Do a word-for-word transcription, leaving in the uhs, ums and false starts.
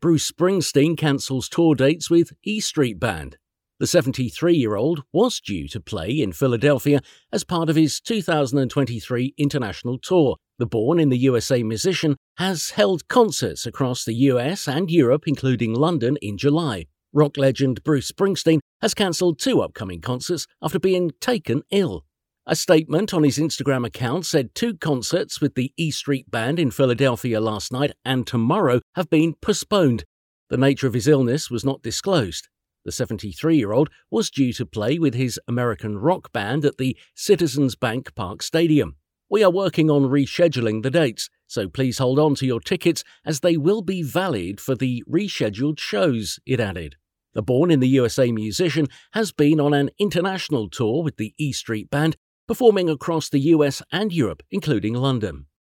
Bruce Springsteen cancels tour dates with E Street Band. The seventy-three-year-old was due to play in Philadelphia as part of his two thousand twenty-three international tour. The born in the U S A musician has held concerts across the U S and Europe, including London, in July. Rock legend Bruce Springsteen has cancelled two upcoming concerts after being taken ill. A statement on his Instagram account said two concerts with the E Street Band in Philadelphia last night and tomorrow have been postponed. The nature of his illness was not disclosed. The seventy-three-year-old was due to play with his American rock band at the Citizens Bank Park Stadium. "We are working on rescheduling the dates, so please hold on to your tickets as they will be valid for the rescheduled shows," it added. The born in the U S A musician has been on an international tour with the E Street Band, performing across the U S and Europe, including London.